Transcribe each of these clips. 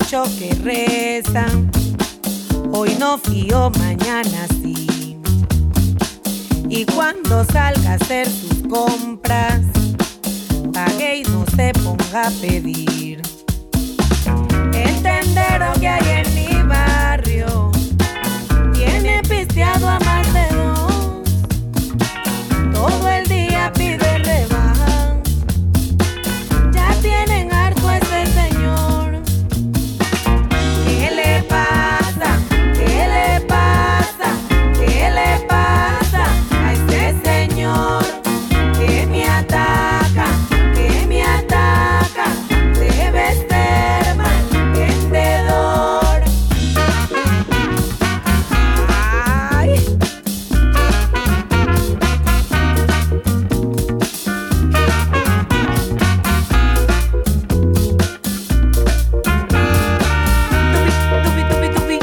dicho que reza, hoy no fío, mañana sí. Y cuando salga a hacer sus compras, pague y no se ponga a pedir. El tendero que hay en mi barrio tiene pisteado a más de dos. Todo el día pide rebaja. Ya tienen harto a ese señor. ¿Qué le pasa? ¿Qué le pasa? ¿Qué le pasa a ese señor que me ataca? Que me ataca. Debe ser mal vendedor. Ay. Tupi, tupi, tupi, tupi.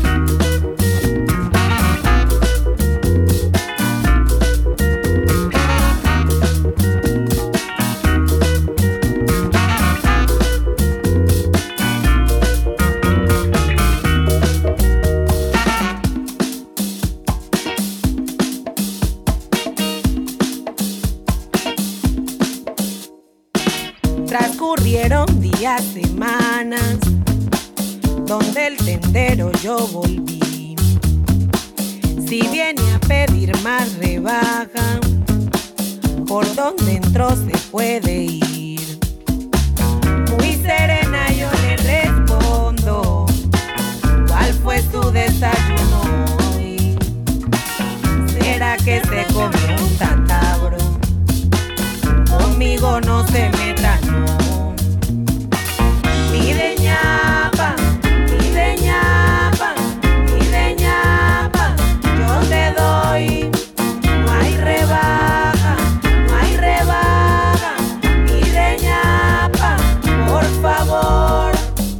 Transcurrieron días, semanas, donde el tendero yo volví. Si viene a pedir más rebaja, por donde entró se puede ir. Muy serena yo le respondo, ¿cuál fue su desayuno hoy? ¿Será que se comió un tatabro? Conmigo no se meta, no. Pide ñapa, pide ñapa, pide ñapa. Yo te doy, no hay rebaja, no hay rebaja. Pide ñapa, por favor.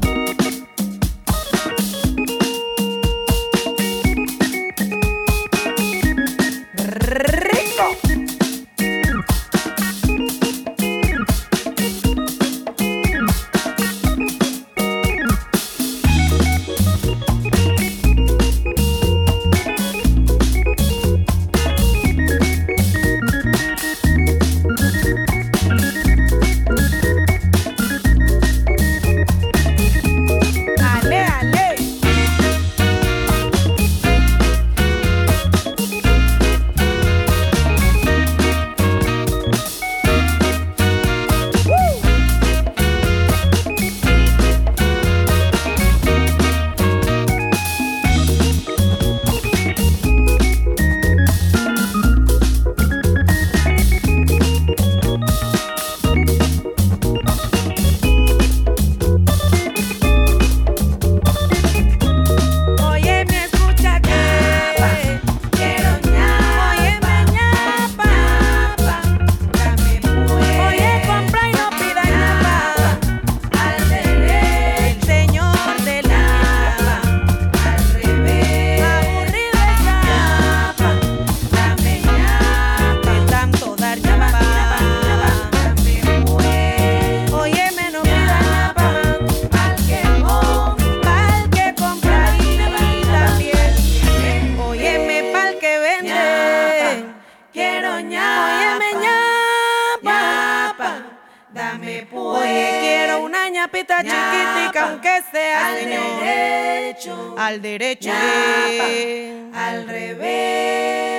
Rico. Ale, ale. Oye, me escucha que quiero ñapa. Óyeme, ñapa, dame pues. Oye, compra y no pida ñapa. Al derecho, el señor de la ñapa. Al revés, aburrido está. Ñapa, dame ñapa. De tanto dar ñapa, dame pues. Óyeme, no pida ñapa. Pa'l que compra y también. Óyeme, pa'l que vende. Quiero ñapa. Óyeme, ñapa. Dame pues. Oye, quiero una ñapita chiquitica, aunque sea señor. Al derecho. Al revés.